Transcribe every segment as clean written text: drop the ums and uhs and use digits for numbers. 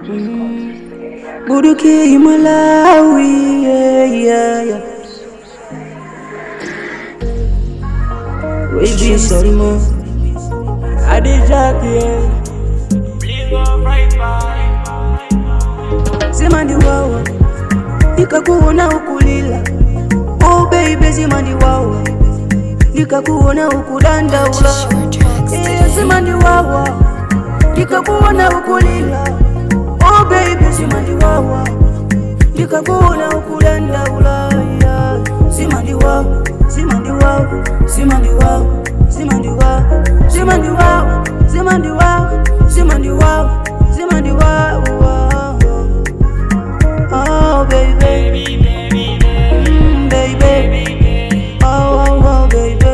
Buduki Malawi, yeah. We be sorry mo. Adijaki, Zimandi wawa, nikakuona ukulila. Oh baby, Zimandi wawa, nikakuona ukudandaula. Zimandi wawa, nikakuona ukulila. Oh baby, Zimandi wawa, nikakuona ukudandaula. Zimandi wawa, Zimandi wawa, Zimandi wawa, Zimandi wawa, Zimandi wawa, Zimandi wawa, Zimandi wawa, Zimandi wawa. Oh baby, baby, oh baby.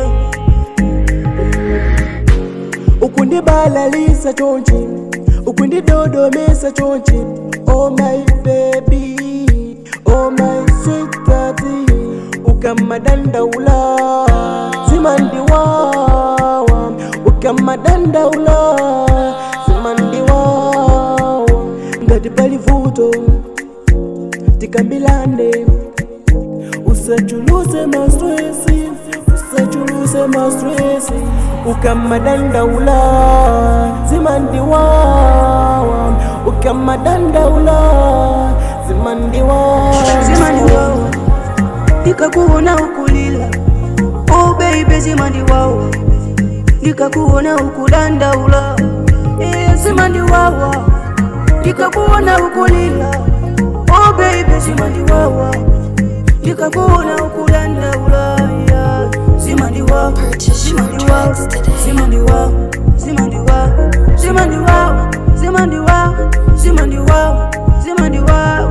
Ukundibalalisa chonchi, ukundidodomesa chonchi. Oh my baby, oh my sweet daddy. Ukamadandaula, Zimandi wawa. Ukamadandaula, Zimandi wawa. Ngati palivuto tikambilane, usachuluse mastresi, usachuluse mastresi. Ukamadandaula, Zimandi wawa. Ukamadandaula, Zimandi wawa. Zimandi wawa, nikakuona ukulila. Oh baby, Zimandi wawa, nikakuona ukudandaula. Zimandi wawa, nikakuona ukulila. Oh baby, Zimandi wawa, nikakuona ukudandaula. Zimandi wawa, Zimandi wawa, Zimandi wawa, Zimandi wawa, Zimandi wawa, Zimandi wawa, Zimandi wawa, Zimandi wawa.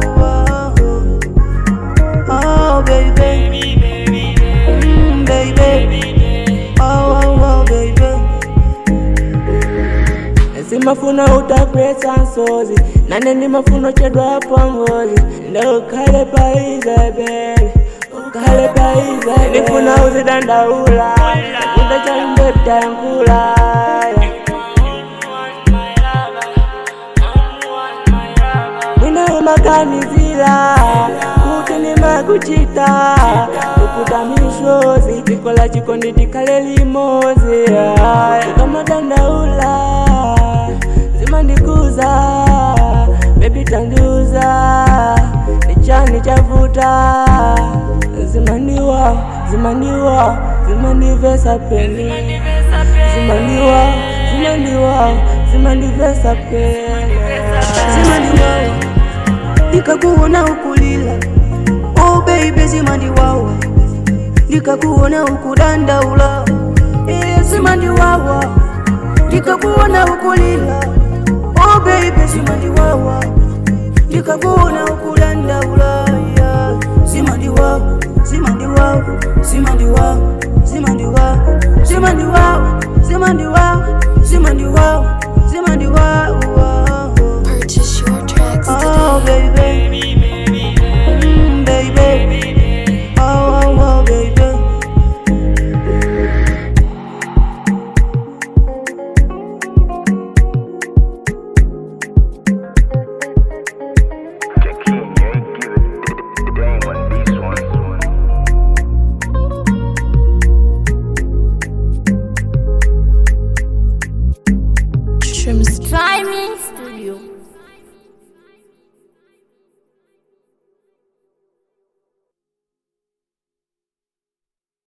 Oh baby, baby, oh baby. Simafuna utakwesa nsozi, nane ni mafuno chedwa pongozi. Ndo ukale paiza bebe, ukale paiza. Nifuna uzidandaula, udachambe tangula. Mwina umakanizila, kutini makuchita. Ukuta mishozi, nikola chikondi tikale limozi. Ukamadandaula, Zimandikuza, baby tanduza. Nichani chavuta, Zimandiwa, Zimandiwa, Zimandivesa peni. Zimandiwa, Zimandiwa, Zimandivesa peni. Zimandi wawa, nikakuona ukulila. Oh baby, Zimandi wawa, nikakuona ukudandaula. Zimandi wawa, nikakuona ukulila. Oh baby, Zimandi wawa, nikakuona ukudandaula. Zimandi wawa, Zimandi wawa, Zimandi wawa, Zimandi wawa, Zimandi wawa, Zimandi wawa, Zimandi wawa, Zimandi wawa. Purchase your tracks today. Oh baby, baby, oh baby. Timing Studio.